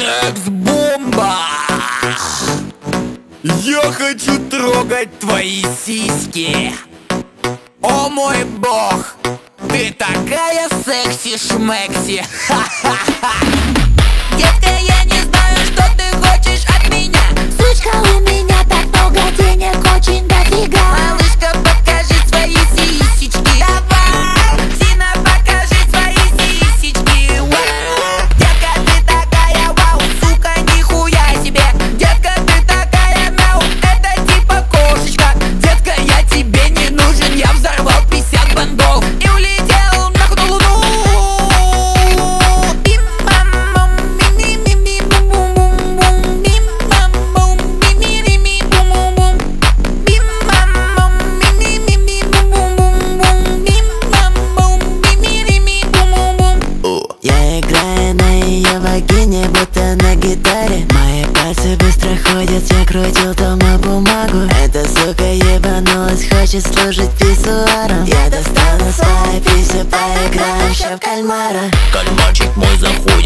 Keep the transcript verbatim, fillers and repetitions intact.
секс-бомба. Я хочу трогать твои сиськи. О мой бог, ты такая секси-шмекси. Детка, я не знаю, что ты хочешь от меня. Сучка, у меня так много денег, очень дофига. Малышка, покажи свои сисечки. Давай, Зина, покажи свои сисечки. Вау. Детка, ты такая, вау, сука, нихуя себе. Детка, ты такая, мяу, это типа кошечка. Детка, я тебе не нужен, я взорвал пятьдесят бандов и улетел нахуй на луну. Я играю на ее вагине, будто на гитаре. Мои пальцы быстро ходят, я крутил дома бумагу. Эта сука ебанулась, хочет служить писсуаром. Я достану свои писи, поиграем ща в кальмара. Кальмарчик мой, захуй